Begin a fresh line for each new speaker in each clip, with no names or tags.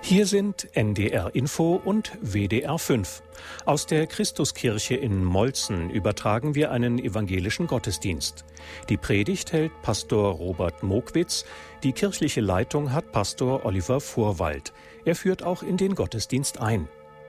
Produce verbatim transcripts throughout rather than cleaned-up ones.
Hier sind N D R Info und W D R fünf. Aus der Christuskirche in Molzen übertragen wir einen evangelischen Gottesdienst. Die Predigt hält Pastor Robert Mokwitz, die kirchliche Leitung hat Pastor Oliver Vorwald. Er führt auch in den Gottesdienst ein.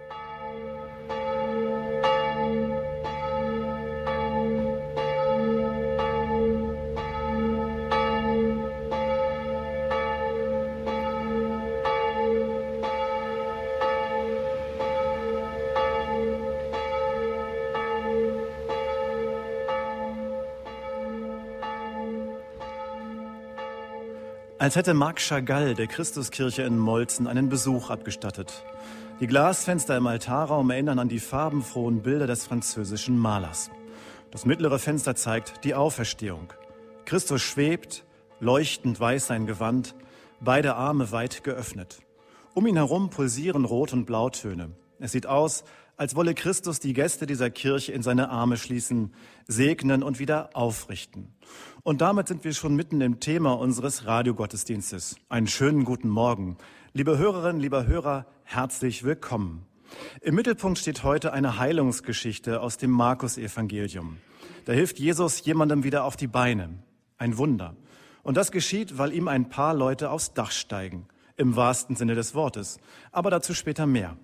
Als hätte Marc Chagall der Christuskirche in Molzen einen Besuch abgestattet. Die Glasfenster im Altarraum erinnern an die farbenfrohen Bilder des französischen Malers. Das mittlere Fenster zeigt die Auferstehung. Christus schwebt, leuchtend weiß sein Gewand, beide Arme weit geöffnet. Um ihn herum pulsieren Rot- und Blautöne. Es sieht aus, als wolle Christus die Gäste dieser Kirche in seine Arme schließen, segnen und wieder aufrichten. Und damit sind wir schon mitten im Thema unseres Radiogottesdienstes. Einen schönen guten Morgen. Liebe Hörerinnen, lieber Hörer, herzlich willkommen. Im Mittelpunkt steht heute eine Heilungsgeschichte aus dem Markus-Evangelium. Da hilft Jesus jemandem wieder auf die Beine. Ein Wunder. Und das geschieht, weil ihm ein paar Leute aufs Dach steigen. Im wahrsten Sinne des Wortes. Aber dazu später mehr.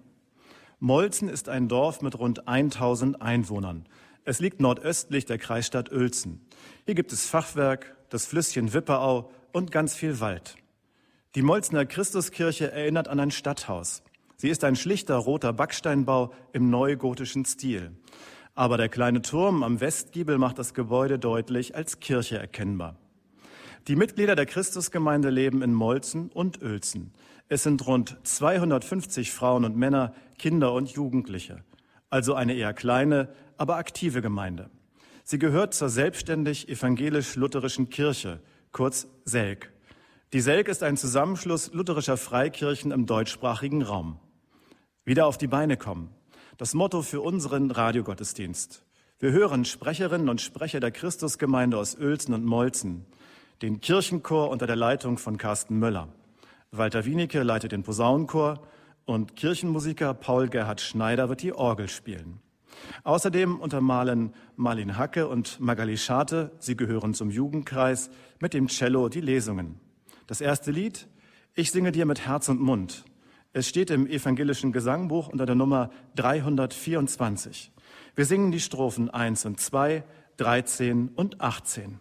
Molzen ist ein Dorf mit rund tausend Einwohnern. Es liegt nordöstlich der Kreisstadt Uelzen. Hier gibt es Fachwerk, das Flüsschen Wipperau und ganz viel Wald. Die Molzener Christuskirche erinnert an ein Stadthaus. Sie ist ein schlichter roter Backsteinbau im neugotischen Stil. Aber der kleine Turm am Westgiebel macht das Gebäude deutlich als Kirche erkennbar. Die Mitglieder der Christusgemeinde leben in Molzen und Uelzen. Es sind rund zweihundertfünfzig Frauen und Männer, Kinder und Jugendliche. Also eine eher kleine, aber aktive Gemeinde. Sie gehört zur selbstständig evangelisch-lutherischen Kirche, kurz SELK. Die SELK ist ein Zusammenschluss lutherischer Freikirchen im deutschsprachigen Raum. Wieder auf die Beine kommen. Das Motto für unseren Radiogottesdienst. Wir hören Sprecherinnen und Sprecher der Christusgemeinde aus Uelzen und Molzen. Den Kirchenchor unter der Leitung von Carsten Möller. Walter Wienicke leitet den Posaunenchor und Kirchenmusiker Paul Gerhard Schneider wird die Orgel spielen. Außerdem untermalen Marlin Hacke und Magali Scharte, sie gehören zum Jugendkreis, mit dem Cello die Lesungen. Das erste Lied, Ich singe dir mit Herz und Mund. Es steht im evangelischen Gesangbuch unter der Nummer dreihundertvierundzwanzig. Wir singen die Strophen eins und zwei, dreizehn und achtzehn.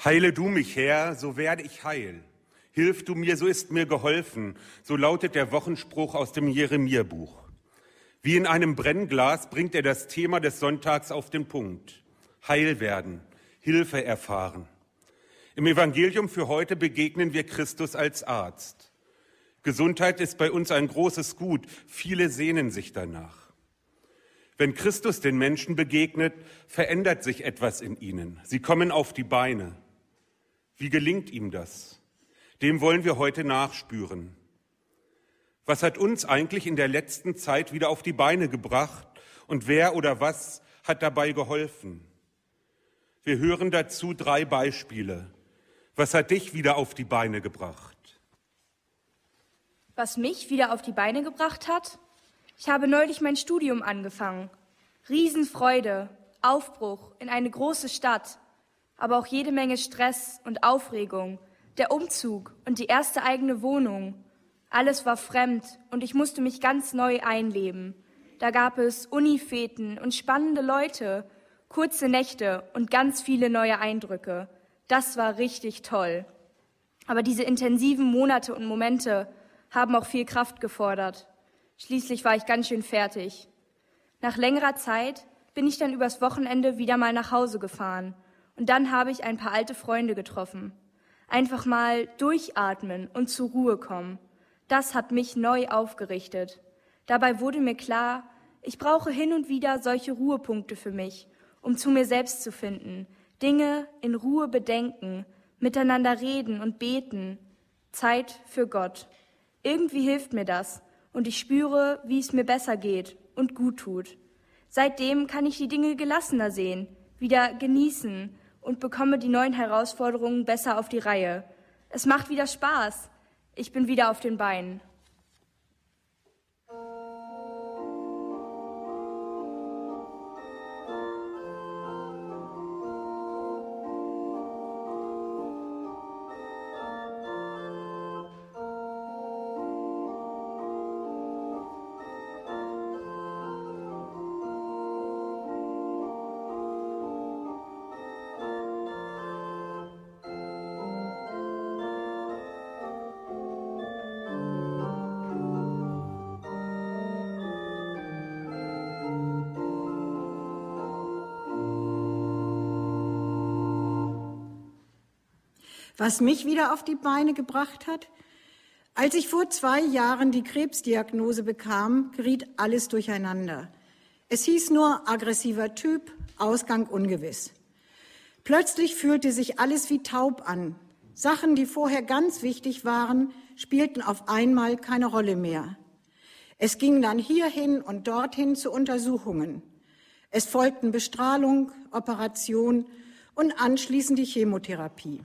Heile du mich, Herr, so werde ich heil. Hilf du mir, so ist mir geholfen. So lautet der Wochenspruch aus dem Jeremia-Buch. Wie in einem Brennglas bringt er das Thema des Sonntags auf den Punkt. Heil werden, Hilfe erfahren. Im Evangelium für heute begegnen wir Christus als Arzt. Gesundheit ist bei uns ein großes Gut. Viele sehnen sich danach. Wenn Christus den Menschen begegnet, verändert sich etwas in ihnen. Sie kommen auf die Beine. Wie gelingt ihm das? Dem wollen wir heute nachspüren. Was hat uns eigentlich in der letzten Zeit wieder auf die Beine gebracht und wer oder was hat dabei geholfen? Wir hören dazu drei Beispiele. Was hat dich wieder auf die Beine gebracht?
Was mich wieder auf die Beine gebracht hat? Ich habe neulich mein Studium angefangen. Riesenfreude, Aufbruch in eine große Stadt, aber auch jede Menge Stress und Aufregung, der Umzug und die erste eigene Wohnung. Alles war fremd und ich musste mich ganz neu einleben. Da gab es Unifeten und spannende Leute, kurze Nächte und ganz viele neue Eindrücke. Das war richtig toll. Aber diese intensiven Monate und Momente haben auch viel Kraft gefordert. Schließlich war ich ganz schön fertig. Nach längerer Zeit bin ich dann übers Wochenende wieder mal nach Hause gefahren. Und dann habe ich ein paar alte Freunde getroffen. Einfach mal durchatmen und zur Ruhe kommen. Das hat mich neu aufgerichtet. Dabei wurde mir klar, ich brauche hin und wieder solche Ruhepunkte für mich, um zu mir selbst zu finden, Dinge in Ruhe bedenken, miteinander reden und beten. Zeit für Gott. Irgendwie hilft mir das und ich spüre, wie es mir besser geht und gut tut. Seitdem kann ich die Dinge gelassener sehen, wieder genießen und bekomme die neuen Herausforderungen besser auf die Reihe. Es macht wieder Spaß. Ich bin wieder auf den Beinen.
Was mich wieder auf die Beine gebracht hat? Als ich vor zwei Jahren die Krebsdiagnose bekam, geriet alles durcheinander. Es hieß nur aggressiver Typ, Ausgang ungewiss. Plötzlich fühlte sich alles wie taub an. Sachen, die vorher ganz wichtig waren, spielten auf einmal keine Rolle mehr. Es ging dann hierhin und dorthin zu Untersuchungen. Es folgten Bestrahlung, Operation und anschließend die Chemotherapie.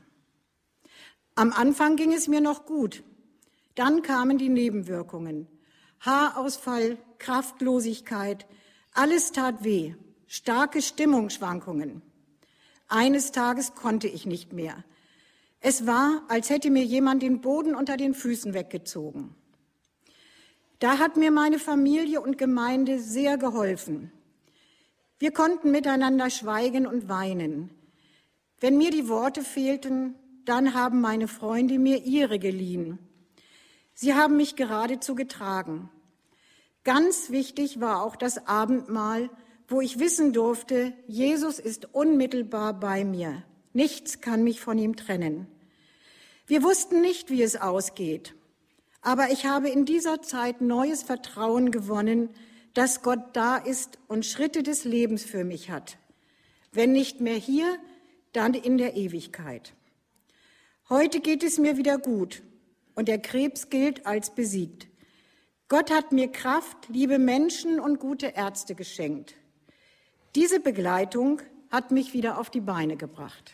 Am Anfang ging es mir noch gut. Dann kamen die Nebenwirkungen. Haarausfall, Kraftlosigkeit, alles tat weh, starke Stimmungsschwankungen. Eines Tages konnte ich nicht mehr. Es war, als hätte mir jemand den Boden unter den Füßen weggezogen. Da hat mir meine Familie und Gemeinde sehr geholfen. Wir konnten miteinander schweigen und weinen. Wenn mir die Worte fehlten, dann haben meine Freunde mir ihre geliehen. Sie haben mich geradezu getragen. Ganz wichtig war auch das Abendmahl, wo ich wissen durfte, Jesus ist unmittelbar bei mir. Nichts kann mich von ihm trennen. Wir wussten nicht, wie es ausgeht, aber ich habe in dieser Zeit neues Vertrauen gewonnen, dass Gott da ist und Schritte des Lebens für mich hat. Wenn nicht mehr hier, dann in der Ewigkeit. Heute geht es mir wieder gut und der Krebs gilt als besiegt. Gott hat mir Kraft, liebe Menschen und gute Ärzte geschenkt. Diese Begleitung hat mich wieder auf die Beine gebracht.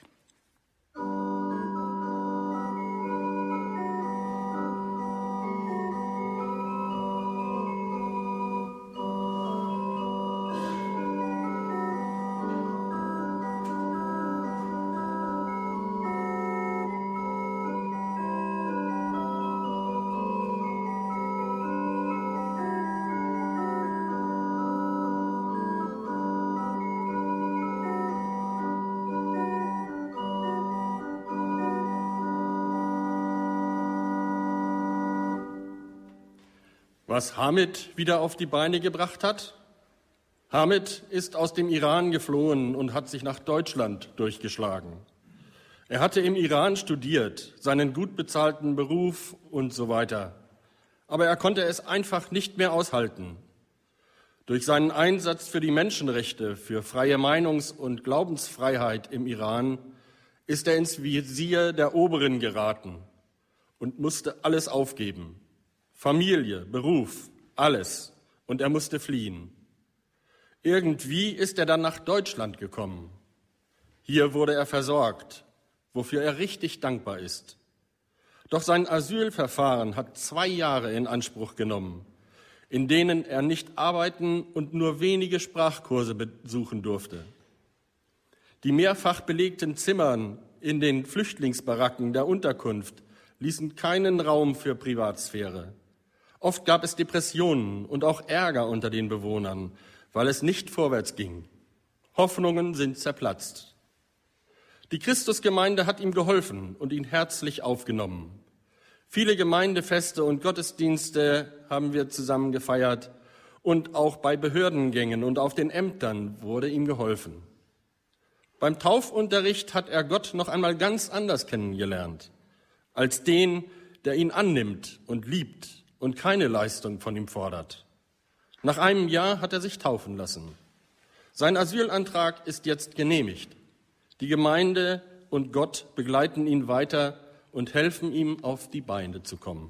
was Hamid wieder auf die Beine gebracht hat? Hamid ist aus dem Iran geflohen und hat sich nach Deutschland durchgeschlagen. Er hatte im Iran studiert, seinen gut bezahlten Beruf und so weiter. Aber er konnte es einfach nicht mehr aushalten. Durch seinen Einsatz für die Menschenrechte, für freie Meinungs- und Glaubensfreiheit im Iran ist er ins Visier der Oberen geraten und musste alles aufgeben. Familie, Beruf, alles. Und er musste fliehen. Irgendwie ist er dann nach Deutschland gekommen. Hier wurde er versorgt, wofür er richtig dankbar ist. Doch sein Asylverfahren hat zwei Jahre in Anspruch genommen, in denen er nicht arbeiten und nur wenige Sprachkurse besuchen durfte. Die mehrfach belegten Zimmern in den Flüchtlingsbaracken der Unterkunft ließen keinen Raum für Privatsphäre. Oft gab es Depressionen und auch Ärger unter den Bewohnern, weil es nicht vorwärts ging. Hoffnungen sind zerplatzt. Die Christusgemeinde hat ihm geholfen und ihn herzlich aufgenommen. Viele Gemeindefeste und Gottesdienste haben wir zusammen gefeiert und auch bei Behördengängen und auf den Ämtern wurde ihm geholfen. Beim Taufunterricht hat er Gott noch einmal ganz anders kennengelernt, als den, der ihn annimmt und liebt und keine Leistung von ihm fordert. Nach einem Jahr hat er sich taufen lassen. Sein Asylantrag ist jetzt genehmigt. Die Gemeinde und Gott begleiten ihn weiter und helfen ihm, auf die Beine zu kommen.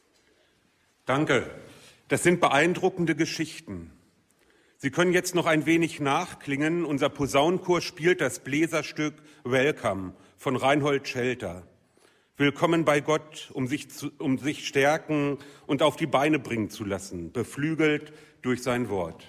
Danke. Das sind beeindruckende Geschichten. Sie können jetzt noch ein wenig nachklingen. Unser Posaunenchor spielt das Bläserstück Welcome von Reinhold Schelter. Willkommen bei Gott, um sich, zu, um sich stärken und auf die Beine bringen zu lassen, beflügelt durch sein Wort.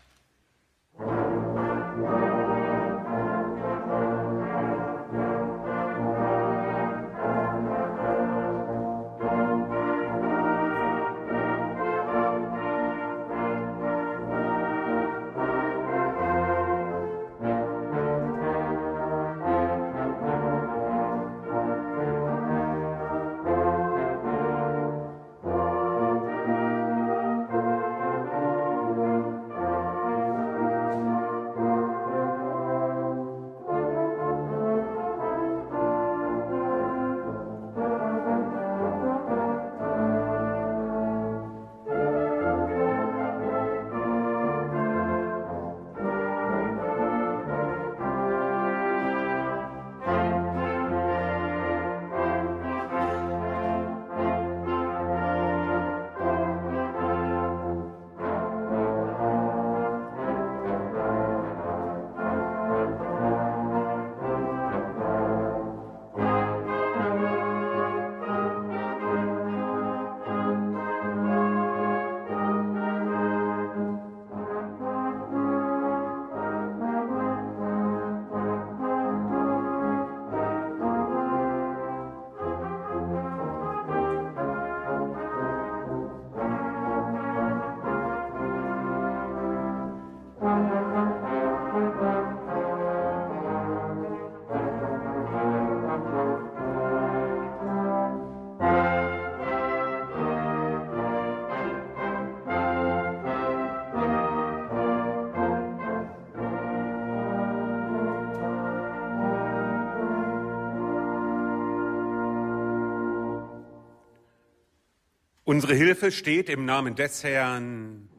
Unsere Hilfe steht im Namen des Herrn.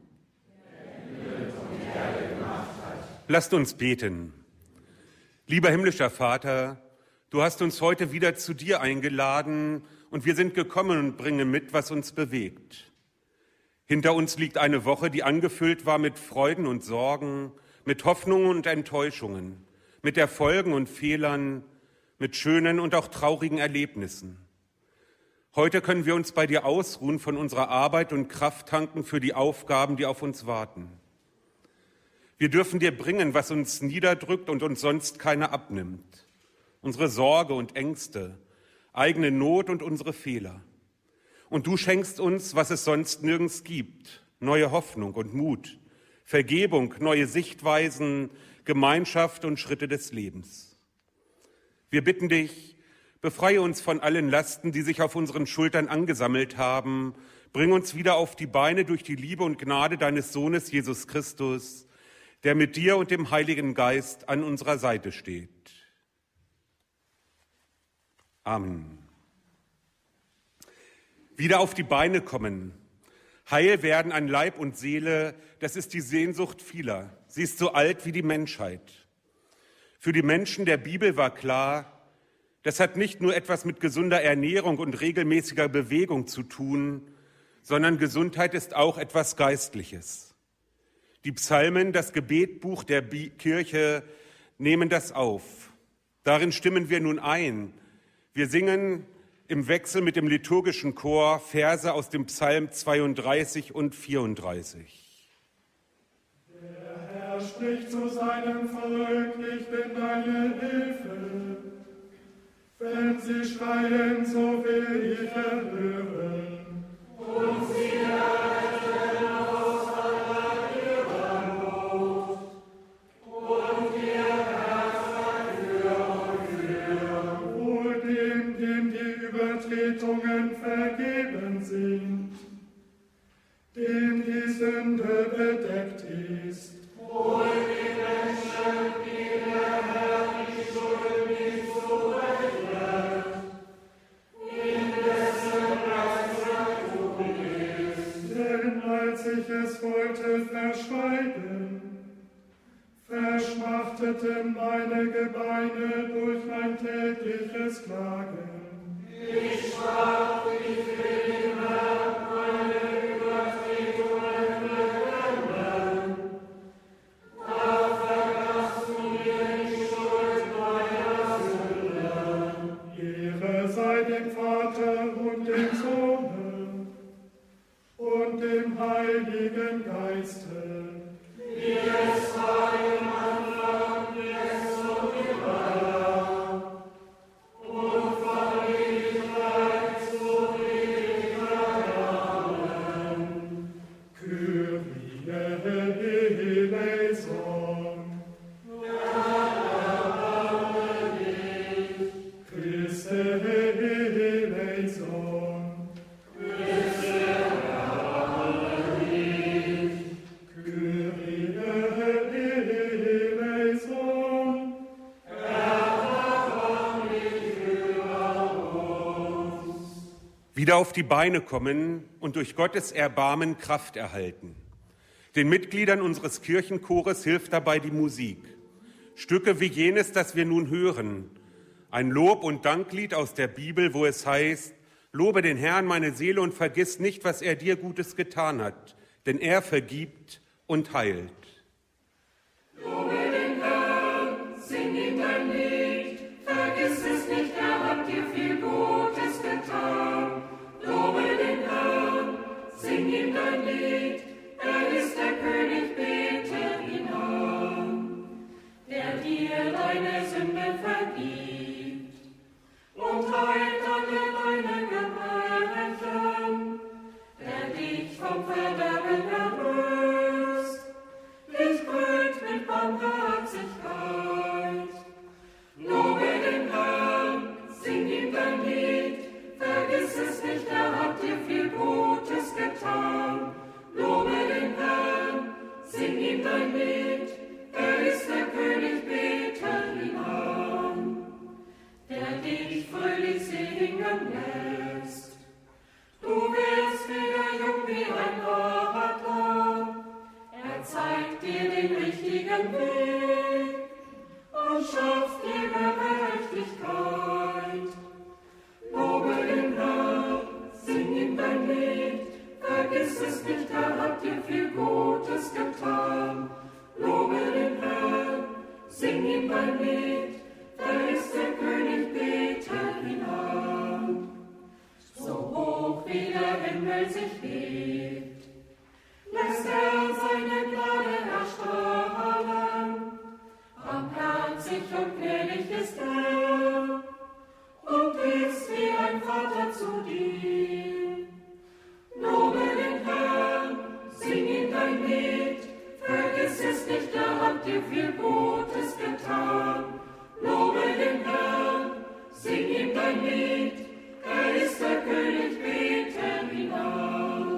Lasst uns beten. Lieber himmlischer Vater, du hast uns heute wieder zu dir eingeladen und wir sind gekommen und bringen mit, was uns bewegt. Hinter uns liegt eine Woche, die angefüllt war mit Freuden und Sorgen, mit Hoffnungen und Enttäuschungen, mit Erfolgen und Fehlern, mit schönen und auch traurigen Erlebnissen. Heute können wir uns bei dir ausruhen von unserer Arbeit und Kraft tanken für die Aufgaben, die auf uns warten. Wir dürfen dir bringen, was uns niederdrückt und uns sonst keiner abnimmt. Unsere Sorge und Ängste, eigene Not und unsere Fehler. Und du schenkst uns, was es sonst nirgends gibt, neue Hoffnung und Mut, Vergebung, neue Sichtweisen, Gemeinschaft und Schritte des Lebens. Wir bitten dich, befreie uns von allen Lasten, die sich auf unseren Schultern angesammelt haben. Bring uns wieder auf die Beine durch die Liebe und Gnade deines Sohnes Jesus Christus, der mit dir und dem Heiligen Geist an unserer Seite steht. Amen. Wieder auf die Beine kommen, heil werden an Leib und Seele, das ist die Sehnsucht vieler. Sie ist so alt wie die Menschheit. Für die Menschen der Bibel war klar, das hat nicht nur etwas mit gesunder Ernährung und regelmäßiger Bewegung zu tun, sondern Gesundheit ist auch etwas Geistliches. Die Psalmen, das Gebetbuch der Kirche, nehmen das auf. Darin stimmen wir nun ein. Wir singen im Wechsel mit dem liturgischen Chor Verse aus dem Psalm zweiunddreißig und vierunddreißig.
Der Herr spricht zu seinem Volk, ich bin deine Hilfe. Wenn sie schreien, so will ich erhören. Und sie erretten aus aller ihrer Not. Und ihr Herz für und für. Wohl dem, dem die Übertretungen vergeben sind, dem die Sünde bedeckt ist. Wohl den Menschen, die der Herr die Schuld nicht zurechnet, in dessen Reichtum ist. Denn als ich es wollte verschweigen, verschmachteten meine Gebeine durch mein tägliches Klagen. Ich sprach, ich will dem Herrn meine Übertretungen bekennen. Da vergabst du mir die Schuld meiner Sünde. Ehre sei dem Vater und dem Sohn und dem Heiligen Geiste, wie es war im Anfang, jetzt und immer, und von Ewigkeit zu Ewigkeit. Amen. Kyrie eleison. Erbarme dich. Christe eleison. Christe erbarme dich. Kyrie eleison. Erbarme dich für uns.
Wieder auf die Beine kommen und durch Gottes Erbarmen Kraft erhalten. Den Mitgliedern unseres Kirchenchores hilft dabei die Musik. Stücke wie jenes, das wir nun hören. Ein Lob- und Danklied aus der Bibel, wo es heißt, lobe den Herrn, meine Seele, und vergiss nicht, was er dir Gutes getan hat, denn er vergibt und heilt.
Lobe den Herrn, sing ihm dein Lied, vergiss es nicht, er hat dir viel Gutes getan. Lobe den Herrn, sing ihm dein Lied, er ist der König, bete ihn an, der dir deine Sünde vergibt und heilt alle deine Gebrechen, der dich vom Verderben erlöst, dich krönt mit Barmherzigkeit. Lobe den Herrn, sing ihm dein Lied, vergiss es nicht, er hat dir viel Gutes getan. Lobe den Herrn, sing ihm dein Lied, er ist der König, bete ihn an, der dich fröhlich singen lässt. Du wirst wieder jung wie ein Adler, er zeigt dir den richtigen Weg und schafft dir Gerechtigkeit. Lobe den Herrn, sing ihm dein Lied, vergiss es nicht, er hat dir viel Gutes getan. Lobe den Herrn, sing ihm dein Lied, er ist der König, bete ihn an. So hoch wie der Himmel sich hebt, lässt er seine Gnade erstrahlen. Barmherzig und gnädig ist er und ist wie ein Vater zu dir. Lobe den Herrn, sing ihm dein Lied, vergiss es nicht, er hat dir viel Gutes getan. Lobe den Herrn, sing ihm dein Lied, er ist der König, bete ihn an.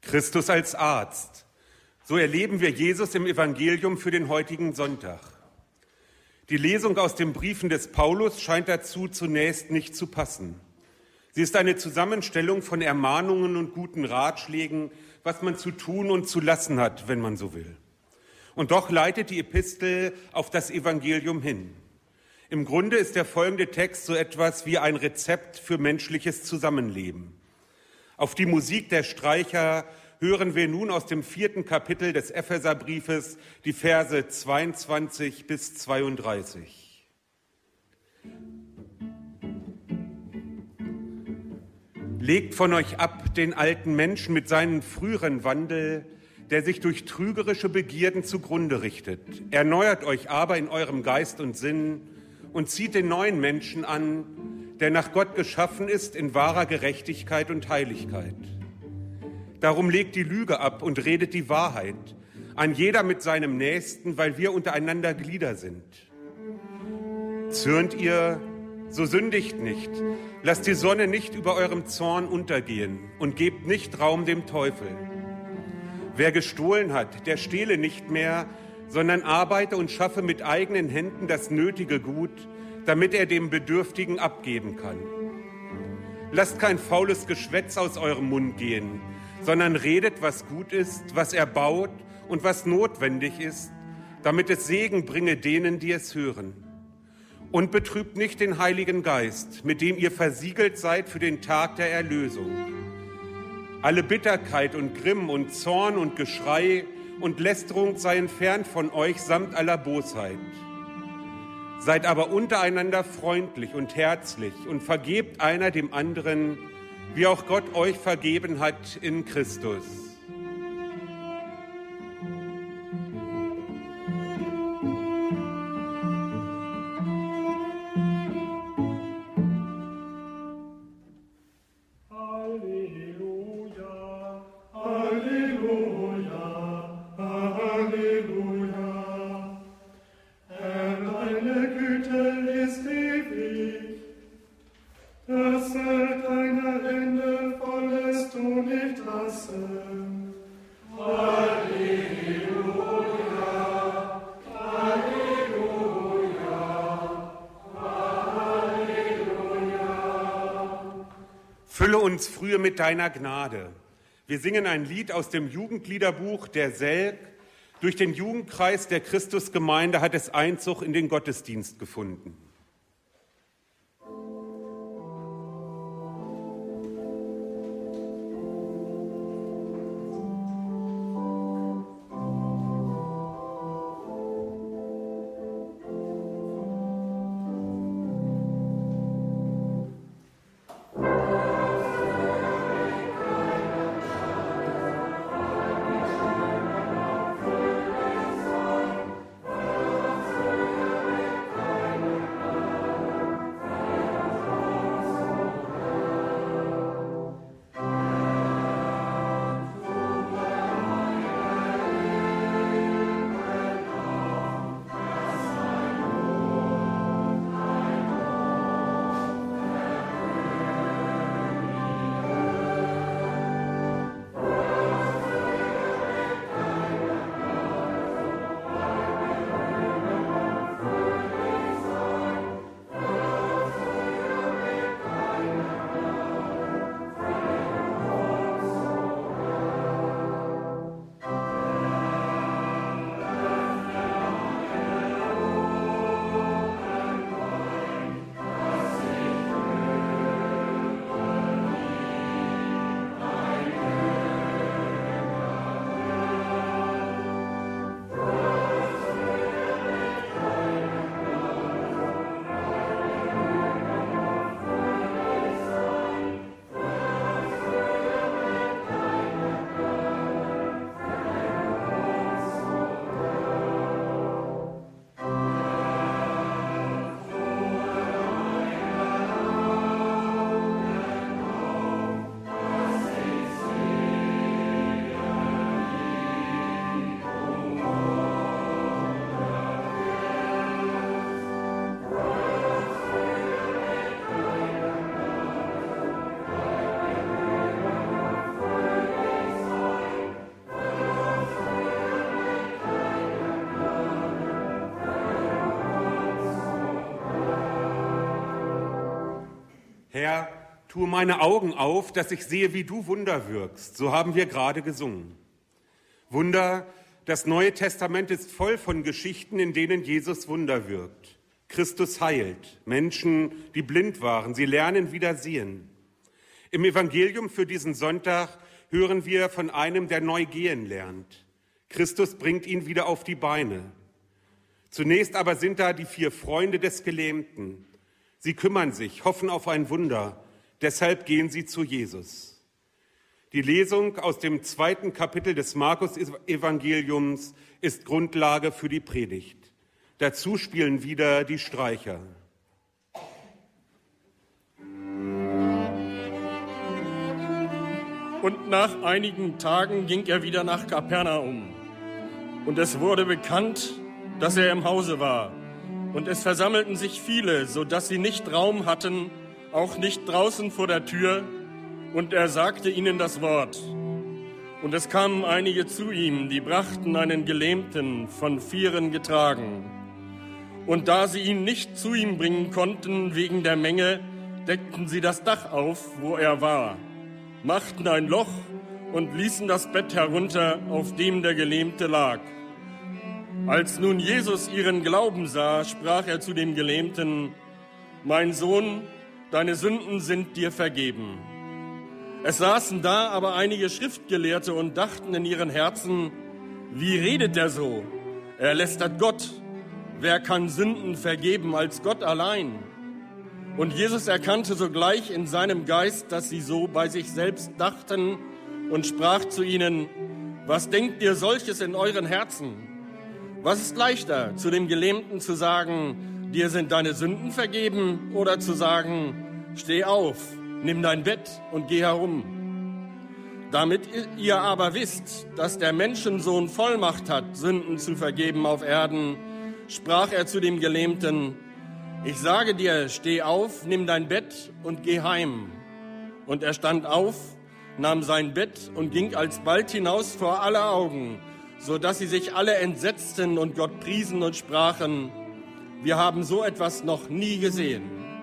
Christus als Arzt. So erleben wir Jesus im Evangelium für den heutigen Sonntag. Die Lesung aus den Briefen des Paulus scheint dazu zunächst nicht zu passen. Sie ist eine Zusammenstellung von Ermahnungen und guten Ratschlägen, was man zu tun und zu lassen hat, wenn man so will. Und doch leitet die Epistel auf das Evangelium hin. Im Grunde ist der folgende Text so etwas wie ein Rezept für menschliches Zusammenleben. Auf die Musik der Streicher hören wir nun aus dem vierten Kapitel des Epheserbriefes die Verse zweiundzwanzig bis zweiunddreißig. Legt von euch ab den alten Menschen mit seinem früheren Wandel, der sich durch trügerische Begierden zugrunde richtet. Erneuert euch aber in eurem Geist und Sinn und zieht den neuen Menschen an, der nach Gott geschaffen ist in wahrer Gerechtigkeit und Heiligkeit. Darum legt die Lüge ab und redet die Wahrheit, ein jeder mit seinem Nächsten, weil wir untereinander Glieder sind. Zürnt ihr, so sündigt nicht, lasst die Sonne nicht über eurem Zorn untergehen und gebt nicht Raum dem Teufel. Wer gestohlen hat, der stehle nicht mehr, sondern arbeite und schaffe mit eigenen Händen das nötige Gut, damit er dem Bedürftigen abgeben kann. Lasst kein faules Geschwätz aus eurem Mund gehen, sondern redet, was gut ist, was erbaut und was notwendig ist, damit es Segen bringe denen, die es hören. Und betrübt nicht den Heiligen Geist, mit dem ihr versiegelt seid für den Tag der Erlösung. Alle Bitterkeit und Grimm und Zorn und Geschrei und Lästerung seien fern von euch samt aller Bosheit. Seid aber untereinander freundlich und herzlich und vergebt einer dem anderen, wie auch Gott euch vergeben hat in Christus. Fülle uns frühe mit deiner Gnade. Wir singen ein Lied aus dem Jugendliederbuch der Selk. Durch den Jugendkreis der Christusgemeinde hat es Einzug in den Gottesdienst gefunden. Herr, tue meine Augen auf, dass ich sehe, wie du Wunder wirkst. So haben wir gerade gesungen. Wunder, das Neue Testament ist voll von Geschichten, in denen Jesus Wunder wirkt. Christus heilt Menschen, die blind waren. Sie lernen wieder sehen. Im Evangelium für diesen Sonntag hören wir von einem, der neu gehen lernt. Christus bringt ihn wieder auf die Beine. Zunächst aber sind da die vier Freunde des Gelähmten. Sie kümmern sich, hoffen auf ein Wunder. Deshalb gehen sie zu Jesus. Die Lesung aus dem zweiten Kapitel des Markus-Evangeliums ist Grundlage für die Predigt. Dazu spielen wieder die Streicher.
Und nach einigen Tagen ging er wieder nach Kapernaum. Und es wurde bekannt, dass er im Hause war. Und es versammelten sich viele, sodass sie nicht Raum hatten, auch nicht draußen vor der Tür. Und er sagte ihnen das Wort. Und es kamen einige zu ihm, die brachten einen Gelähmten, von Vieren getragen. Und da sie ihn nicht zu ihm bringen konnten wegen der Menge, deckten sie das Dach auf, wo er war, machten ein Loch und ließen das Bett herunter, auf dem der Gelähmte lag. Als nun Jesus ihren Glauben sah, sprach er zu dem Gelähmten: Mein Sohn, deine Sünden sind dir vergeben. Es saßen da aber einige Schriftgelehrte und dachten in ihren Herzen: Wie redet er so? Er lästert Gott. Wer kann Sünden vergeben als Gott allein? Und Jesus erkannte sogleich in seinem Geist, dass sie so bei sich selbst dachten, und sprach zu ihnen: Was denkt ihr solches in euren Herzen? Was ist leichter, zu dem Gelähmten zu sagen, dir sind deine Sünden vergeben, oder zu sagen, steh auf, nimm dein Bett und geh herum? Damit ihr aber wisst, dass der Menschensohn Vollmacht hat, Sünden zu vergeben auf Erden, sprach er zu dem Gelähmten: Ich sage dir, steh auf, nimm dein Bett und geh heim. Und er stand auf, nahm sein Bett und ging alsbald hinaus vor aller Augen, so dass sie sich alle entsetzten und Gott priesen und sprachen: Wir haben so etwas noch nie gesehen.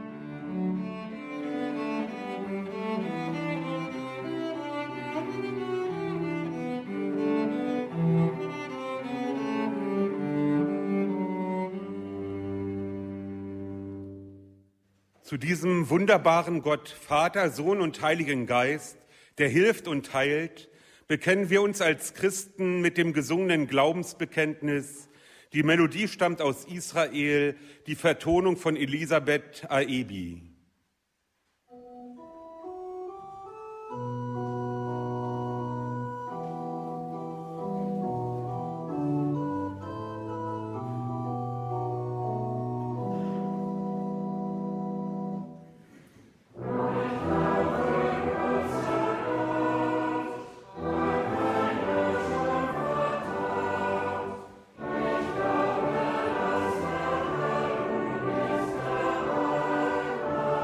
Zu diesem wunderbaren Gott, Vater, Sohn und Heiligen Geist, der hilft und heilt, bekennen wir uns als Christen mit dem gesungenen Glaubensbekenntnis. Die Melodie stammt aus Israel, die Vertonung von Elisabeth Aebi.
Amen.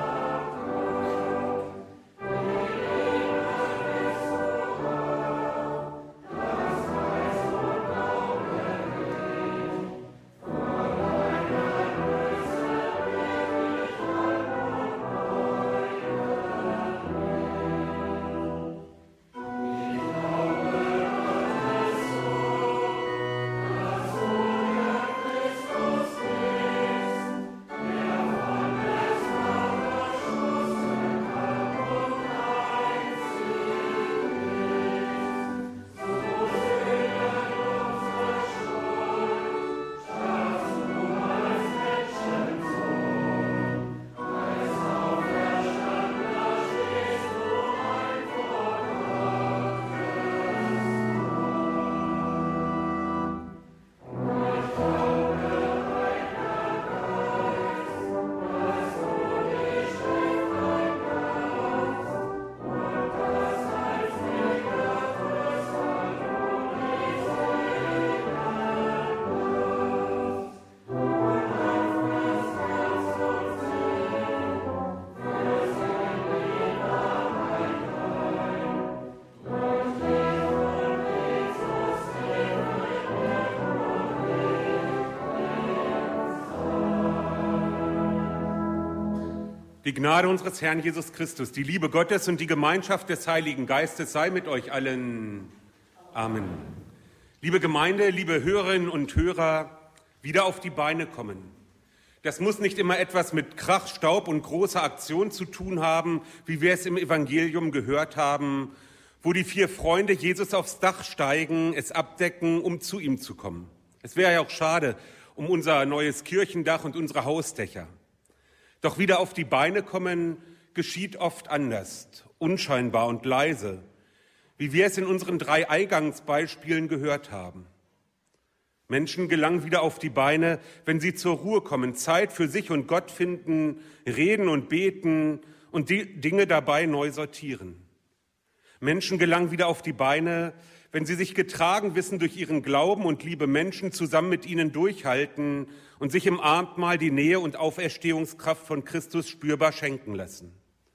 Die Gnade unseres Herrn Jesus Christus, die Liebe Gottes und die Gemeinschaft des Heiligen Geistes sei mit euch allen. Amen. Liebe Gemeinde, liebe Hörerinnen und Hörer, wieder auf die Beine kommen. Das muss nicht immer etwas mit Krach, Staub und großer Aktion zu tun haben, wie wir es im Evangelium gehört haben, wo die vier Freunde Jesus aufs Dach steigen, es abdecken, um zu ihm zu kommen. Es wäre ja auch schade um unser neues Kirchendach und unsere Hausdächer. Doch wieder auf die Beine kommen geschieht oft anders, unscheinbar und leise, wie wir es in unseren drei Eingangsbeispielen gehört haben. Menschen gelangen wieder auf die Beine, wenn sie zur Ruhe kommen, Zeit für sich und Gott finden, reden und beten und die Dinge dabei neu sortieren. Menschen gelangen wieder auf die Beine, wenn sie sich getragen wissen durch ihren Glauben und liebe Menschen zusammen mit ihnen durchhalten und sich im Abendmahl die Nähe und Auferstehungskraft von Christus spürbar schenken lassen.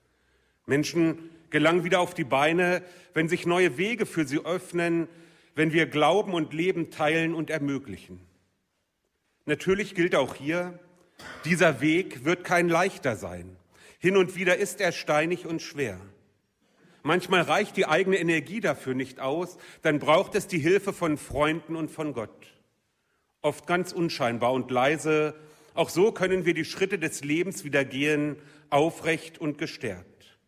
Menschen gelangen wieder auf die Beine, wenn sich neue Wege für sie öffnen, wenn wir Glauben und Leben teilen und ermöglichen. Natürlich gilt auch hier, dieser Weg wird kein leichter sein. Hin und wieder ist er steinig und schwer. Manchmal reicht die eigene Energie dafür nicht aus, dann braucht es die Hilfe von Freunden und von Gott. Oft ganz unscheinbar und leise, auch so können wir die Schritte des Lebens wieder gehen, aufrecht und gestärkt.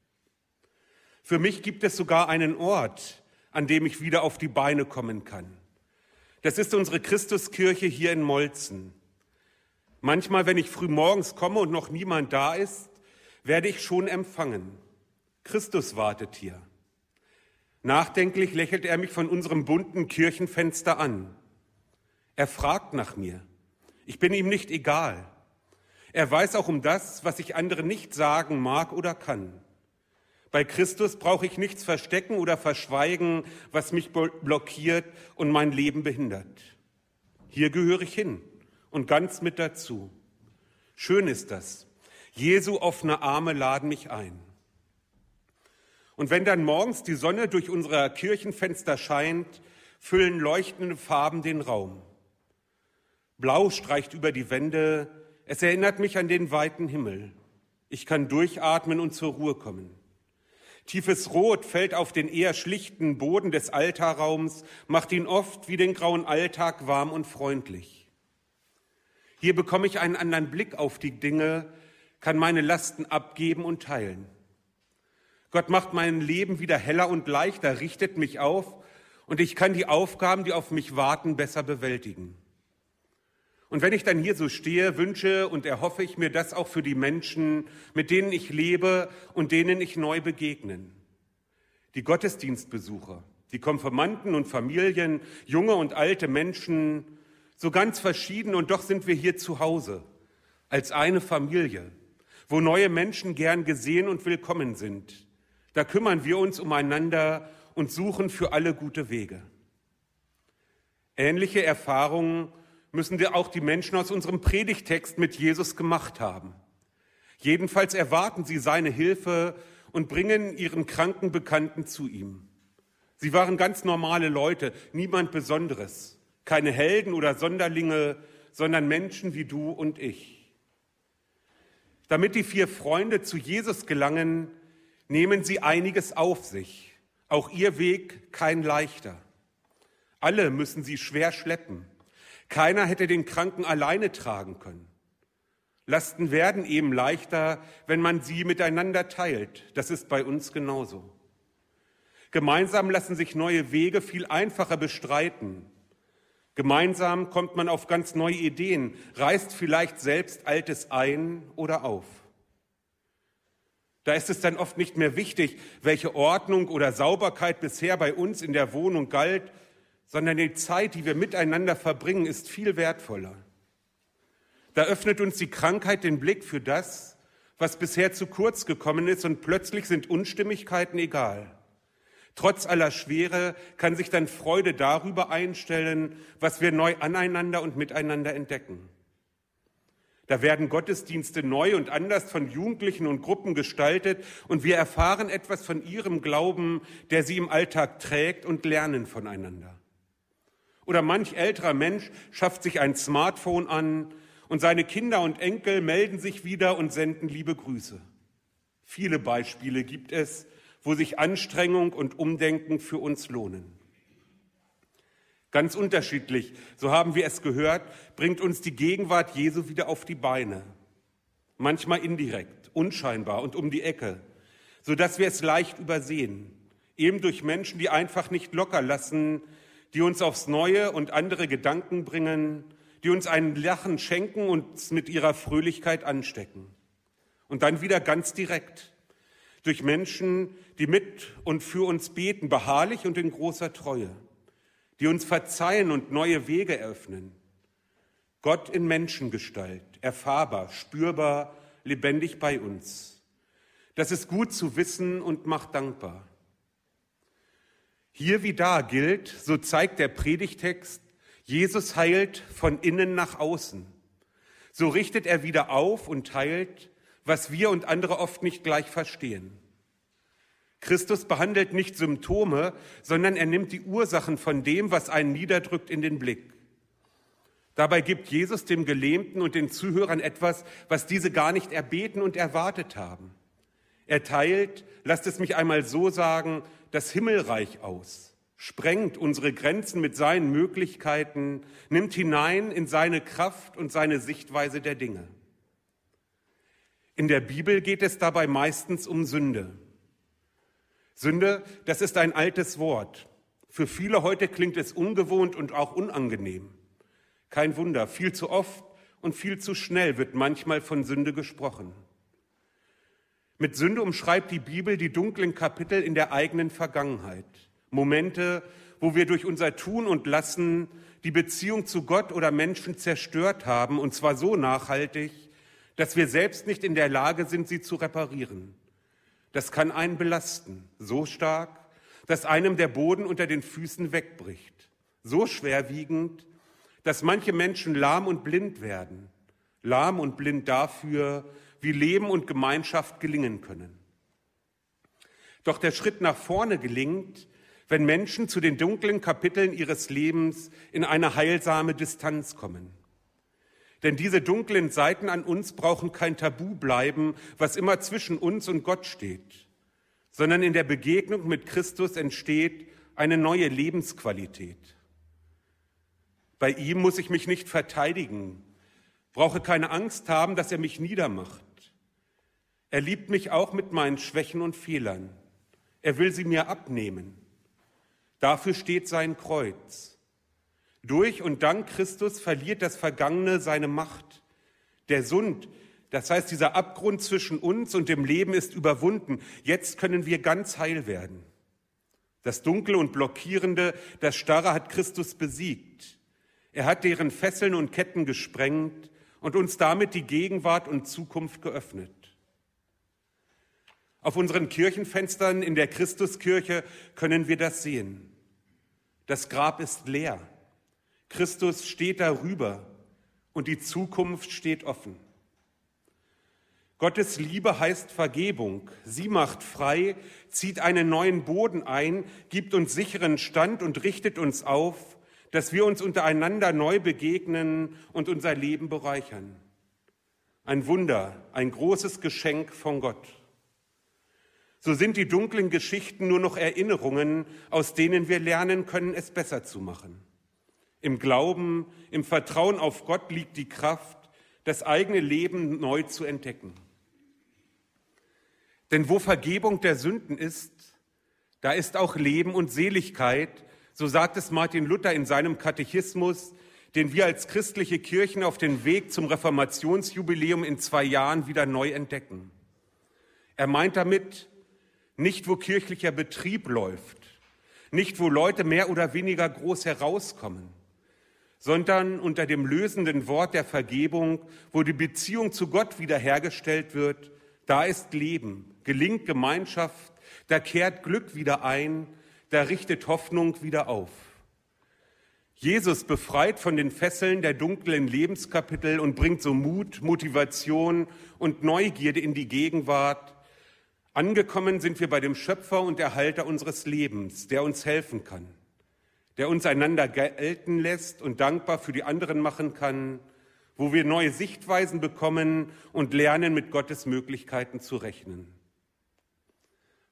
Für mich gibt es sogar einen Ort, an dem ich wieder auf die Beine kommen kann. Das ist unsere Christuskirche hier in Molzen. Manchmal, wenn ich früh morgens komme und noch niemand da ist, werde ich schon empfangen. Christus wartet hier. Nachdenklich lächelt er mich von unserem bunten Kirchenfenster an. Er fragt nach mir. Ich bin ihm nicht egal. Er weiß auch um das, was ich anderen nicht sagen mag oder kann. Bei Christus brauche ich nichts verstecken oder verschweigen, was mich blockiert und mein Leben behindert. Hier gehöre ich hin und ganz mit dazu. Schön ist das. Jesu offene Arme laden mich ein. Und wenn dann morgens die Sonne durch unsere Kirchenfenster scheint, füllen leuchtende Farben den Raum. Blau streicht über die Wände, es erinnert mich an den weiten Himmel. Ich kann durchatmen und zur Ruhe kommen. Tiefes Rot fällt auf den eher schlichten Boden des Altarraums, macht ihn oft wie den grauen Alltag warm und freundlich. Hier bekomme ich einen anderen Blick auf die Dinge, kann meine Lasten abgeben und teilen. Gott macht mein Leben wieder heller und leichter, richtet mich auf und ich kann die Aufgaben, die auf mich warten, besser bewältigen. Und wenn ich dann hier so stehe, wünsche und erhoffe ich mir das auch für die Menschen, mit denen ich lebe und denen ich neu begegnen. Die Gottesdienstbesucher, die Konfirmanden und Familien, junge und alte Menschen, so ganz verschieden und doch sind wir hier zu Hause, als eine Familie, wo neue Menschen gern gesehen und willkommen sind. Da kümmern wir uns umeinander und suchen für alle gute Wege. Ähnliche Erfahrungen müssen wir auch die Menschen aus unserem Predigtext mit Jesus gemacht haben. Jedenfalls erwarten sie seine Hilfe und bringen ihren kranken Bekannten zu ihm. Sie waren ganz normale Leute, niemand Besonderes, keine Helden oder Sonderlinge, sondern Menschen wie du und ich. Damit die vier Freunde zu Jesus gelangen, nehmen sie einiges auf sich, auch ihr Weg kein leichter. Alle müssen sie schwer schleppen. Keiner hätte den Kranken alleine tragen können. Lasten werden eben leichter, wenn man sie miteinander teilt. Das ist bei uns genauso. Gemeinsam lassen sich neue Wege viel einfacher bestreiten. Gemeinsam kommt man auf ganz neue Ideen, reißt vielleicht selbst Altes ein oder auf. Da ist es dann oft nicht mehr wichtig, welche Ordnung oder Sauberkeit bisher bei uns in der Wohnung galt, sondern die Zeit, die wir miteinander verbringen, ist viel wertvoller. Da öffnet uns die Krankheit den Blick für das, was bisher zu kurz gekommen ist, und plötzlich sind Unstimmigkeiten egal. Trotz aller Schwere kann sich dann Freude darüber einstellen, was wir neu aneinander und miteinander entdecken. Da werden Gottesdienste neu und anders von Jugendlichen und Gruppen gestaltet und wir erfahren etwas von ihrem Glauben, der sie im Alltag trägt, und lernen voneinander. Oder manch älterer Mensch schafft sich ein Smartphone an und seine Kinder und Enkel melden sich wieder und senden liebe Grüße. Viele Beispiele gibt es, wo sich Anstrengung und Umdenken für uns lohnen. Ganz unterschiedlich, so haben wir es gehört, bringt uns die Gegenwart Jesu wieder auf die Beine. Manchmal indirekt, unscheinbar und um die Ecke, sodass wir es leicht übersehen. Eben durch Menschen, die einfach nicht locker lassen, die uns aufs Neue und andere Gedanken bringen, die uns ein Lachen schenken und uns mit ihrer Fröhlichkeit anstecken. Und dann wieder ganz direkt, durch Menschen, die mit und für uns beten, beharrlich und in großer Treue, die uns verzeihen und neue Wege eröffnen. Gott in Menschengestalt, erfahrbar, spürbar, lebendig bei uns. Das ist gut zu wissen und macht dankbar. Hier wie da gilt, so zeigt der Predigtext, Jesus heilt von innen nach außen. So richtet er wieder auf und heilt, was wir und andere oft nicht gleich verstehen. Christus behandelt nicht Symptome, sondern er nimmt die Ursachen von dem, was einen niederdrückt, in den Blick. Dabei gibt Jesus dem Gelähmten und den Zuhörern etwas, was diese gar nicht erbeten und erwartet haben. Er teilt, lasst es mich einmal so sagen, das Himmelreich aus, sprengt unsere Grenzen mit seinen Möglichkeiten, nimmt hinein in seine Kraft und seine Sichtweise der Dinge. In der Bibel geht es dabei meistens um Sünde. Sünde, das ist ein altes Wort. Für viele heute klingt es ungewohnt und auch unangenehm. Kein Wunder, viel zu oft und viel zu schnell wird manchmal von Sünde gesprochen. Mit Sünde umschreibt die Bibel die dunklen Kapitel in der eigenen Vergangenheit. Momente, wo wir durch unser Tun und Lassen die Beziehung zu Gott oder Menschen zerstört haben, und zwar so nachhaltig, dass wir selbst nicht in der Lage sind, sie zu reparieren. Das kann einen belasten, so stark, dass einem der Boden unter den Füßen wegbricht. So schwerwiegend, dass manche Menschen lahm und blind werden. Lahm und blind dafür, wie Leben und Gemeinschaft gelingen können. Doch der Schritt nach vorne gelingt, wenn Menschen zu den dunklen Kapiteln ihres Lebens in eine heilsame Distanz kommen. Denn diese dunklen Seiten an uns brauchen kein Tabu bleiben, was immer zwischen uns und Gott steht, sondern in der Begegnung mit Christus entsteht eine neue Lebensqualität. Bei ihm muss ich mich nicht verteidigen, brauche keine Angst haben, dass er mich niedermacht. Er liebt mich auch mit meinen Schwächen und Fehlern. Er will sie mir abnehmen. Dafür steht sein Kreuz. Durch und dank Christus verliert das Vergangene seine Macht. Der Sund, das heißt dieser Abgrund zwischen uns und dem Leben, ist überwunden. Jetzt können wir ganz heil werden. Das Dunkle und Blockierende, das Starre hat Christus besiegt. Er hat deren Fesseln und Ketten gesprengt und uns damit die Gegenwart und Zukunft geöffnet. Auf unseren Kirchenfenstern in der Christuskirche können wir das sehen. Das Grab ist leer. Christus steht darüber und die Zukunft steht offen. Gottes Liebe heißt Vergebung. Sie macht frei, zieht einen neuen Boden ein, gibt uns sicheren Stand und richtet uns auf, dass wir uns untereinander neu begegnen und unser Leben bereichern. Ein Wunder, ein großes Geschenk von Gott. So sind die dunklen Geschichten nur noch Erinnerungen, aus denen wir lernen können, es besser zu machen. Im Glauben, im Vertrauen auf Gott liegt die Kraft, das eigene Leben neu zu entdecken. Denn wo Vergebung der Sünden ist, da ist auch Leben und Seligkeit, so sagt es Martin Luther in seinem Katechismus, den wir als christliche Kirchen auf den Weg zum Reformationsjubiläum in zwei Jahren wieder neu entdecken. Er meint damit, nicht wo kirchlicher Betrieb läuft, nicht wo Leute mehr oder weniger groß herauskommen, sondern unter dem lösenden Wort der Vergebung, wo die Beziehung zu Gott wiederhergestellt wird, da ist Leben, gelingt Gemeinschaft, da kehrt Glück wieder ein, da richtet Hoffnung wieder auf. Jesus befreit von den Fesseln der dunklen Lebenskapitel und bringt so Mut, Motivation und Neugierde in die Gegenwart. Angekommen sind wir bei dem Schöpfer und Erhalter unseres Lebens, der uns helfen kann, der uns einander gelten lässt und dankbar für die anderen machen kann, wo wir neue Sichtweisen bekommen und lernen, mit Gottes Möglichkeiten zu rechnen.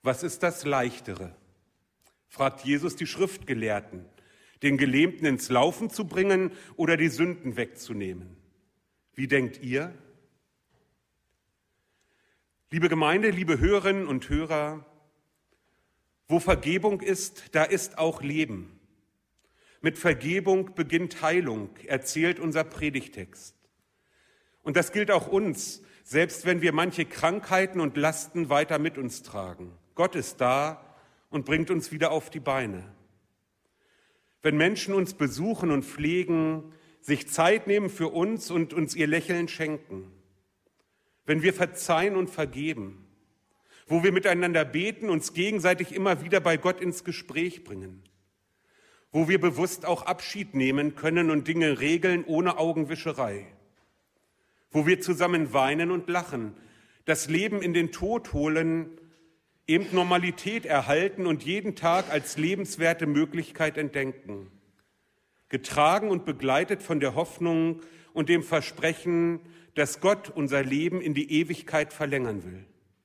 Was ist das Leichtere? Fragt Jesus die Schriftgelehrten, den Gelähmten ins Laufen zu bringen oder die Sünden wegzunehmen. Wie denkt ihr? Liebe Gemeinde, liebe Hörerinnen und Hörer, wo Vergebung ist, da ist auch Leben. Mit Vergebung beginnt Heilung, erzählt unser Predigtext. Und das gilt auch uns, selbst wenn wir manche Krankheiten und Lasten weiter mit uns tragen. Gott ist da und bringt uns wieder auf die Beine. Wenn Menschen uns besuchen und pflegen, sich Zeit nehmen für uns und uns ihr Lächeln schenken, wenn wir verzeihen und vergeben, wo wir miteinander beten, uns gegenseitig immer wieder bei Gott ins Gespräch bringen, wo wir bewusst auch Abschied nehmen können und Dinge regeln ohne Augenwischerei, wo wir zusammen weinen und lachen, das Leben in den Tod holen, eben Normalität erhalten und jeden Tag als lebenswerte Möglichkeit entdenken, getragen und begleitet von der Hoffnung und dem Versprechen, dass Gott unser Leben in die Ewigkeit verlängern will.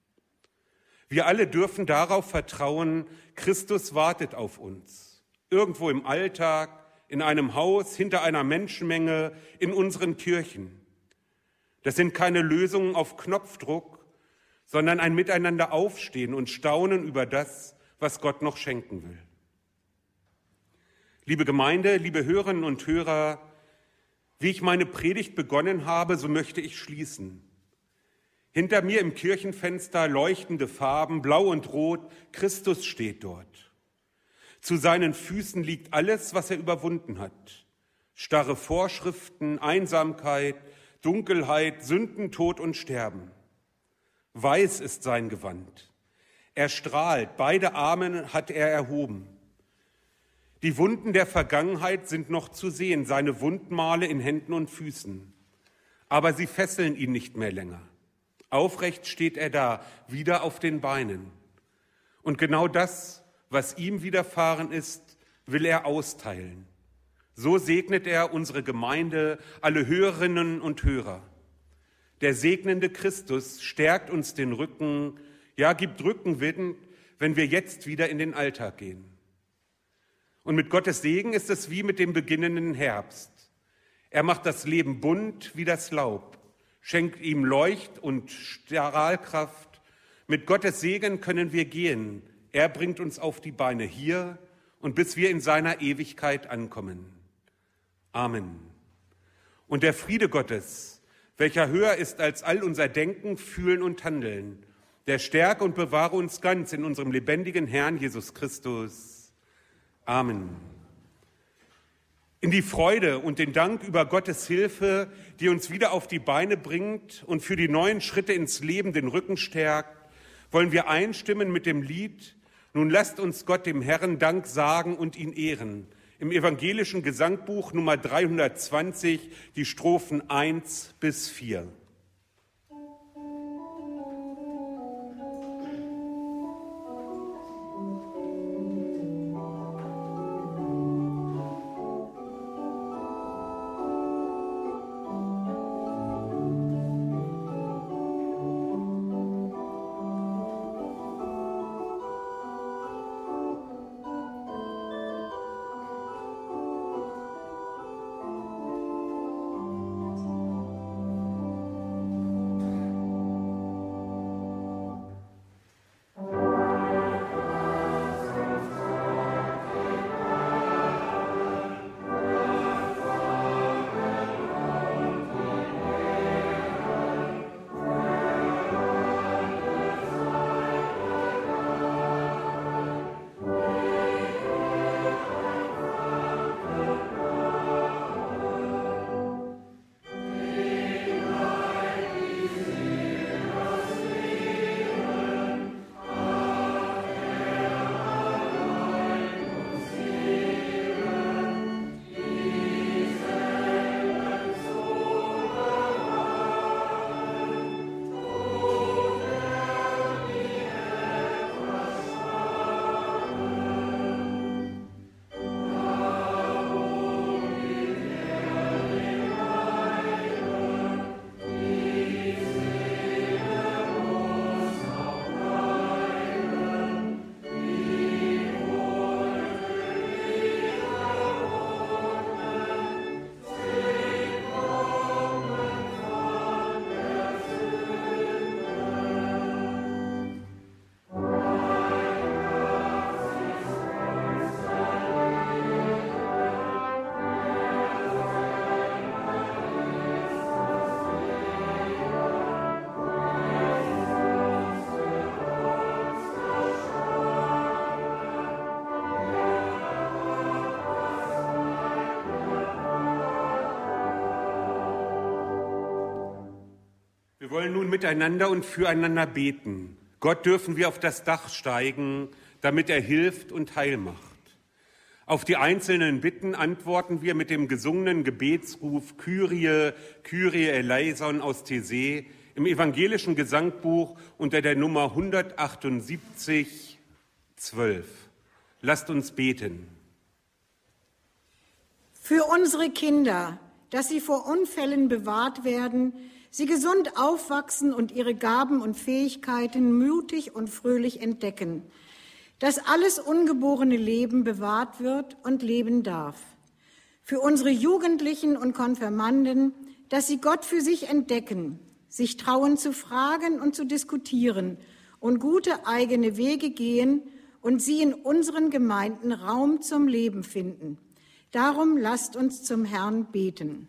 Wir alle dürfen darauf vertrauen, Christus wartet auf uns. Irgendwo im Alltag, in einem Haus, hinter einer Menschenmenge, in unseren Kirchen. Das sind keine Lösungen auf Knopfdruck, sondern ein Miteinander aufstehen und staunen über das, was Gott noch schenken will. Liebe Gemeinde, liebe Hörerinnen und Hörer, wie ich meine Predigt begonnen habe, so möchte ich schließen. Hinter mir im Kirchenfenster leuchtende Farben, blau und rot, Christus steht dort. Zu seinen Füßen liegt alles, was er überwunden hat. Starre Vorschriften, Einsamkeit, Dunkelheit, Sünden, Tod und Sterben. Weiß ist sein Gewand. Er strahlt, beide Arme hat er erhoben. Die Wunden der Vergangenheit sind noch zu sehen, seine Wundmale in Händen und Füßen. Aber sie fesseln ihn nicht mehr länger. Aufrecht steht er da, wieder auf den Beinen. Und genau das, was ihm widerfahren ist, will er austeilen. So segnet er unsere Gemeinde, alle Hörerinnen und Hörer. Der segnende Christus stärkt uns den Rücken, ja, gibt Rückenwind, wenn wir jetzt wieder in den Alltag gehen. Und mit Gottes Segen ist es wie mit dem beginnenden Herbst. Er macht das Leben bunt wie das Laub, schenkt ihm Leucht- und Strahlkraft. Mit Gottes Segen können wir gehen. Er bringt uns auf die Beine hier und bis wir in seiner Ewigkeit ankommen. Amen. Und der Friede Gottes, welcher höher ist als all unser Denken, Fühlen und Handeln, der stärke und bewahre uns ganz in unserem lebendigen Herrn Jesus Christus. Amen. In die Freude und den Dank über Gottes Hilfe, die uns wieder auf die Beine bringt und für die neuen Schritte ins Leben den Rücken stärkt, wollen wir einstimmen mit dem Lied Nun lasst uns Gott dem Herrn Dank sagen und ihn ehren. Im evangelischen Gesangbuch Nummer dreihundertzwanzig, die Strophen eins bis vier. wollen nun miteinander und füreinander beten. Gott dürfen wir auf das Dach steigen, damit er hilft und heil macht. Auf die einzelnen Bitten antworten wir mit dem gesungenen Gebetsruf Kyrie, Kyrie eleison aus Thesee im evangelischen Gesangbuch unter der Nummer hundertachtundsiebzig zwölf. Lasst uns beten.
Für unsere Kinder, dass sie vor Unfällen bewahrt werden, sie gesund aufwachsen und ihre Gaben und Fähigkeiten mutig und fröhlich entdecken, dass alles ungeborene Leben bewahrt wird und leben darf. Für unsere Jugendlichen und Konfirmanden, dass sie Gott für sich entdecken, sich trauen zu fragen und zu diskutieren und gute eigene Wege gehen und sie in unseren Gemeinden Raum zum Leben finden. Darum lasst uns zum Herrn beten.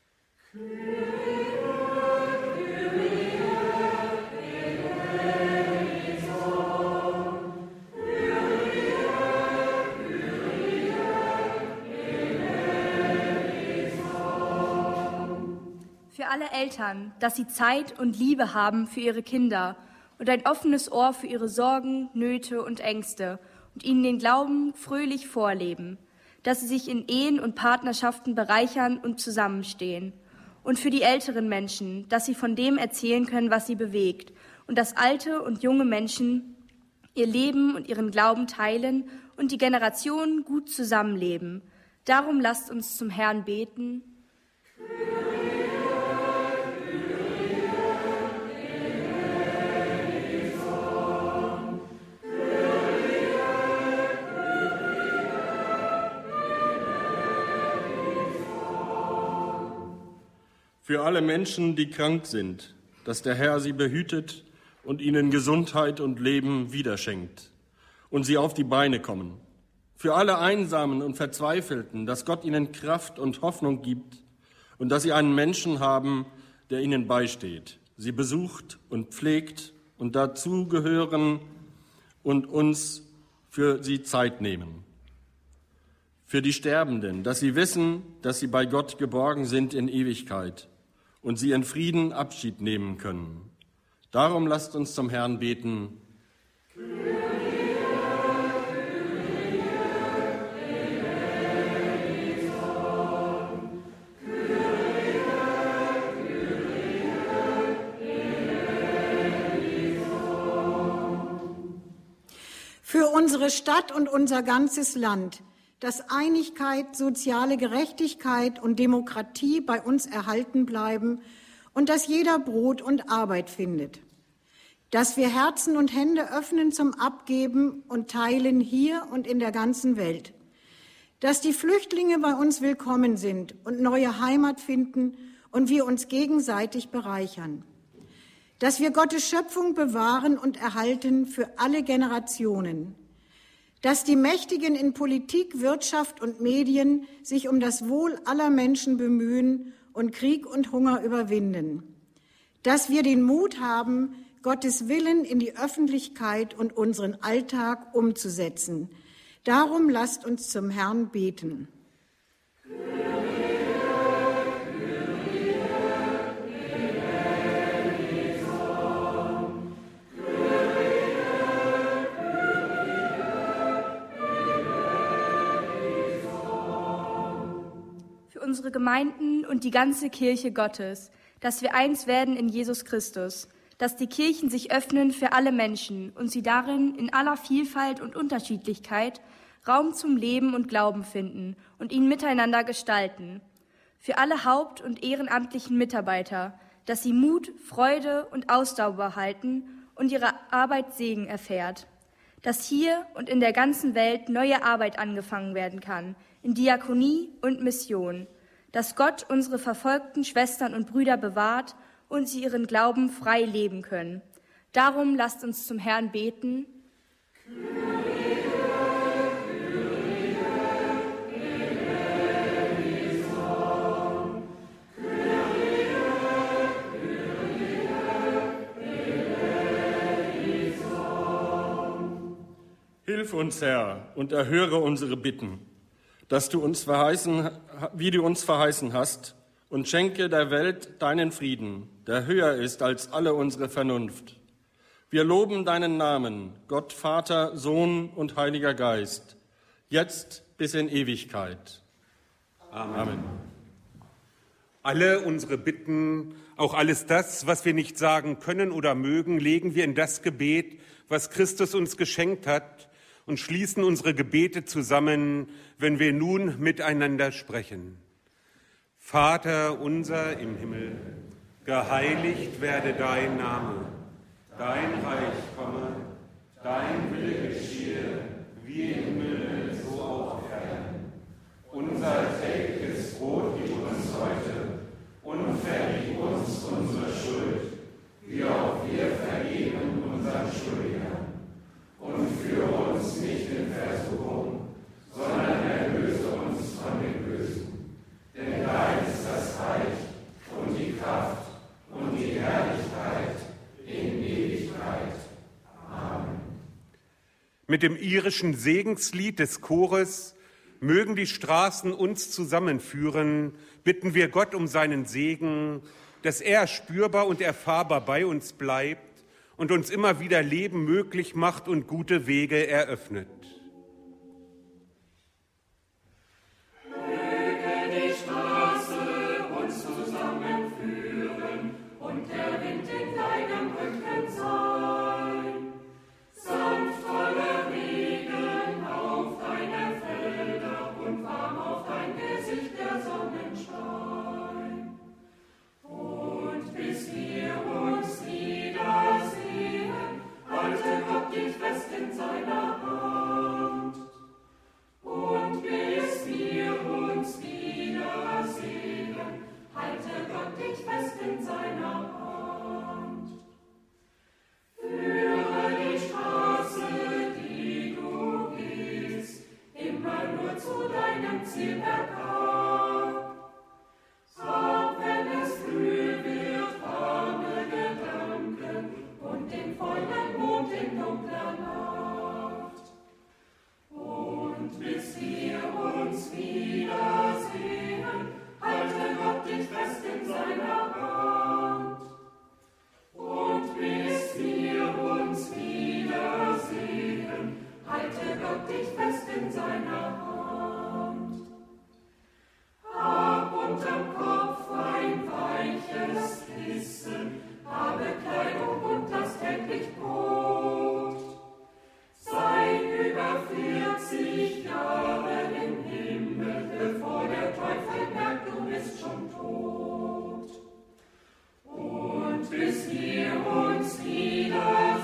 Für alle Eltern, dass sie Zeit und Liebe haben für ihre Kinder und ein offenes Ohr für ihre Sorgen, Nöte und Ängste und ihnen den Glauben fröhlich vorleben, dass sie sich in Ehen und Partnerschaften bereichern und zusammenstehen. Und für die älteren Menschen, dass sie von dem erzählen können, was sie bewegt und dass alte und junge Menschen ihr Leben und ihren Glauben teilen und die Generationen gut zusammenleben. Darum lasst uns zum Herrn beten.
Für alle Menschen, die krank sind, dass der Herr sie behütet und ihnen Gesundheit und Leben wiederschenkt und sie auf die Beine kommen. Für alle Einsamen und Verzweifelten, dass Gott ihnen Kraft und Hoffnung gibt und dass sie einen Menschen haben, der ihnen beisteht, sie besucht und pflegt und dazu gehören und uns für sie Zeit nehmen. Für die Sterbenden, dass sie wissen, dass sie bei Gott geborgen sind in Ewigkeit und sie in Frieden Abschied nehmen können. Darum lasst uns zum Herrn beten.
Für unsere Stadt und unser ganzes Land, dass Einigkeit, soziale Gerechtigkeit und Demokratie bei uns erhalten bleiben und dass jeder Brot und Arbeit findet. Dass wir Herzen und Hände öffnen zum Abgeben und Teilen hier und in der ganzen Welt. Dass die Flüchtlinge bei uns willkommen sind und neue Heimat finden und wir uns gegenseitig bereichern. Dass wir Gottes Schöpfung bewahren und erhalten für alle Generationen. Dass die Mächtigen in Politik, Wirtschaft und Medien sich um das Wohl aller Menschen bemühen und Krieg und Hunger überwinden. Dass wir den Mut haben, Gottes Willen in die Öffentlichkeit und unseren Alltag umzusetzen. Darum lasst uns zum Herrn beten.
Unsere Gemeinden und die ganze Kirche Gottes, dass wir eins werden in Jesus Christus, dass die Kirchen sich öffnen für alle Menschen und sie darin in aller Vielfalt und Unterschiedlichkeit Raum zum Leben und Glauben finden und ihn miteinander gestalten. Für alle haupt- und ehrenamtlichen Mitarbeiter, dass sie Mut, Freude und Ausdauer behalten und ihre Arbeit Segen erfährt. Dass hier und in der ganzen Welt neue Arbeit angefangen werden kann, in Diakonie und Mission. Dass Gott unsere verfolgten Schwestern und Brüder bewahrt und sie ihren Glauben frei leben können. Darum lasst uns zum Herrn beten.
Hilf uns, Herr, und erhöre unsere Bitten, dass du uns verheißen, wie du uns verheißen hast, und schenke der Welt deinen Frieden, der höher ist als alle unsere Vernunft. Wir loben deinen Namen, Gott, Vater, Sohn und Heiliger Geist, jetzt bis in Ewigkeit.
Amen.
Amen.
Alle unsere Bitten, auch alles das, was wir nicht sagen können oder mögen, legen wir in das Gebet, was Christus uns geschenkt hat, und schließen unsere Gebete zusammen, wenn wir nun miteinander sprechen. Vater unser im Himmel, geheiligt werde dein Name, dein Reich komme, dein Wille geschehe, wie im Himmel, so auch auf Erden. Unser tägliches Brot gib uns heute und vergib uns unsere Schuld, wie auch wir vergeben unseren Schuldigern. Und führe uns nicht in Versuchung, sondern erlöse uns von dem Bösen. Denn dein ist das Reich und die Kraft und die Herrlichkeit in Ewigkeit. Amen. Mit dem irischen Segenslied des Chores Mögen die Straßen uns zusammenführen, bitten wir Gott um seinen Segen, dass er spürbar und erfahrbar bei uns bleibt und uns immer wieder Leben möglich macht und gute Wege eröffnet.
Möge die Straße uns zusammenführen und der Wind in deinem Rücken sein. Sanft voller Regen auf deine Felder und warm auf dein Gesicht der Sonnenschein. Und bis wir uns wiedersehen, halte Gott dich fest in seiner Hand. Und bis wir uns wiedersehen, halte Gott dich fest in seiner Hand. Führe die Straße, die du gehst, immer nur zu deinem Ziel bergab. Hab, wenn es früh wird, warme Gedanken und den vollen Mond in dunkler Nacht. Und bis wir uns wiedersehen, halte Gott dich fest in seiner Hand. Und bis wir uns wiedersehen, halte Gott dich fest in seiner Hand. Hab unterm Kopf ein weiches Kissen, habe Kleidung und das täglich Brot. Sei über vierzig Jahre im Himmel, bevor der Teufel merkt, du bist schon tot. Und bis wir uns wiedersehen,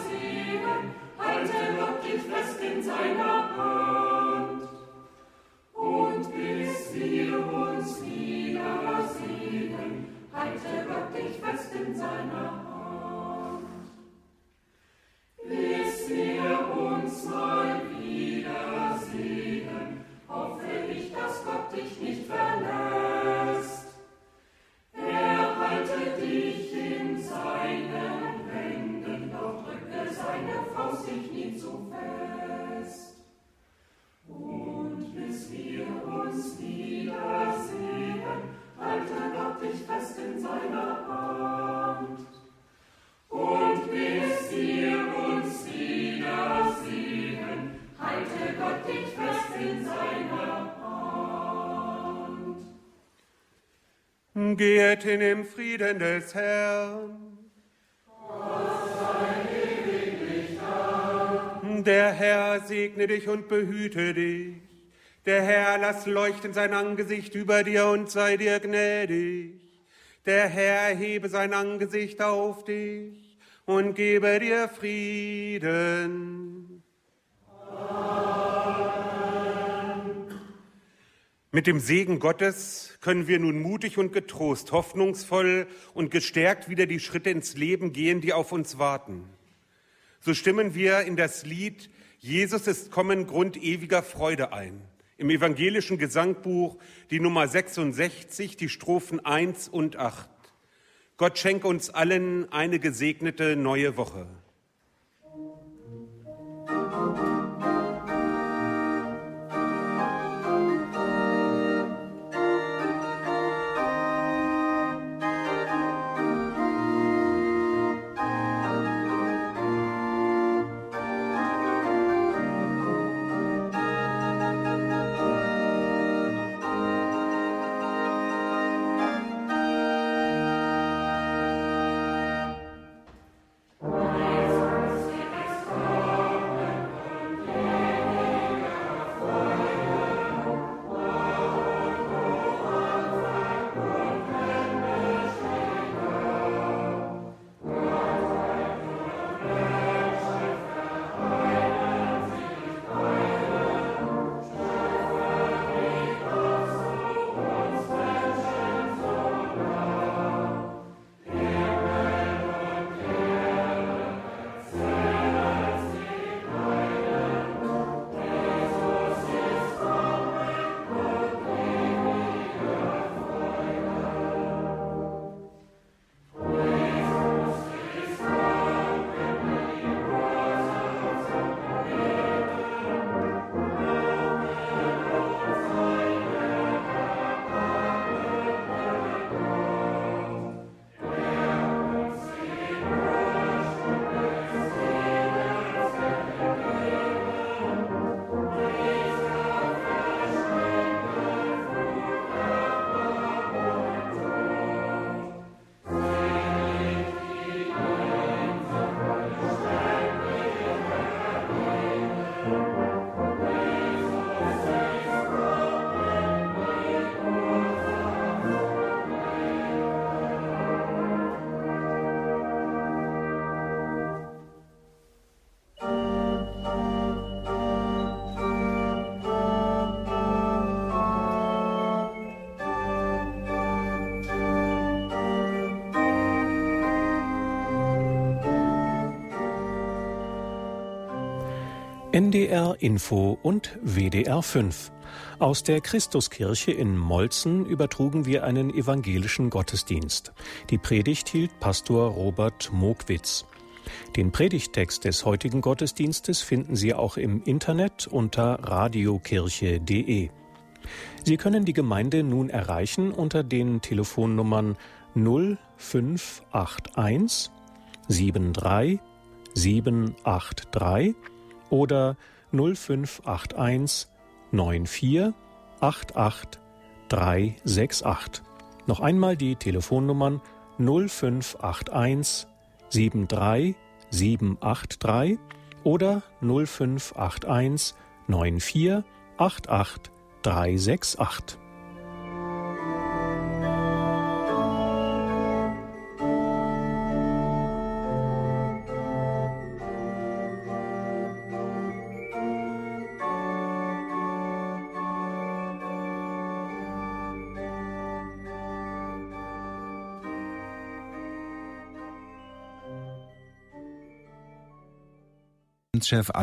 halte Gott dich fest in seiner Hand. Und bis wir uns wiedersehen, halte Gott dich fest in seiner Hand. Bis wir uns mal wiedersehen, hoffe ich, dass Gott dich nicht verlässt. Er halte dich in seinen Händen, doch drücke seine Faust dich nie zu fest. Und bis wir uns wiedersehen, halte Gott dich fest in seiner Hand. Und bis wir uns wiedersehen, halte Gott dich fest in seiner Hand.
Geht in dem Frieden des Herrn. Der Herr segne dich und behüte dich. Der Herr lass leuchten sein Angesicht über dir und sei dir gnädig. Der Herr hebe sein Angesicht auf dich und gebe dir Frieden. Amen. Mit dem Segen Gottes können wir nun mutig und getrost, hoffnungsvoll und gestärkt wieder die Schritte ins Leben gehen, die auf uns warten. So stimmen wir in das Lied Jesus ist kommen, Grund ewiger Freude ein. Im evangelischen Gesangbuch die Nummer sechsundsechzig, die Strophen eins und acht. Gott schenke uns allen eine gesegnete neue Woche.
N D R Info und W D R fünf. Aus der Christuskirche in Molzen übertrugen wir einen evangelischen Gottesdienst. Die Predigt hielt Pastor Robert Mokwitz. Den Predigttext des heutigen Gottesdienstes finden Sie auch im Internet unter radiokirche punkt de. Sie können die Gemeinde nun erreichen unter den Telefonnummern null fünf acht eins sieben drei sieben acht drei oder null fünf acht eins neun vier acht acht drei sechs acht. Noch einmal die Telefonnummern null fünf acht eins sieben drei sieben acht drei oder null fünf acht eins neun vier acht acht drei sechs acht.
Chef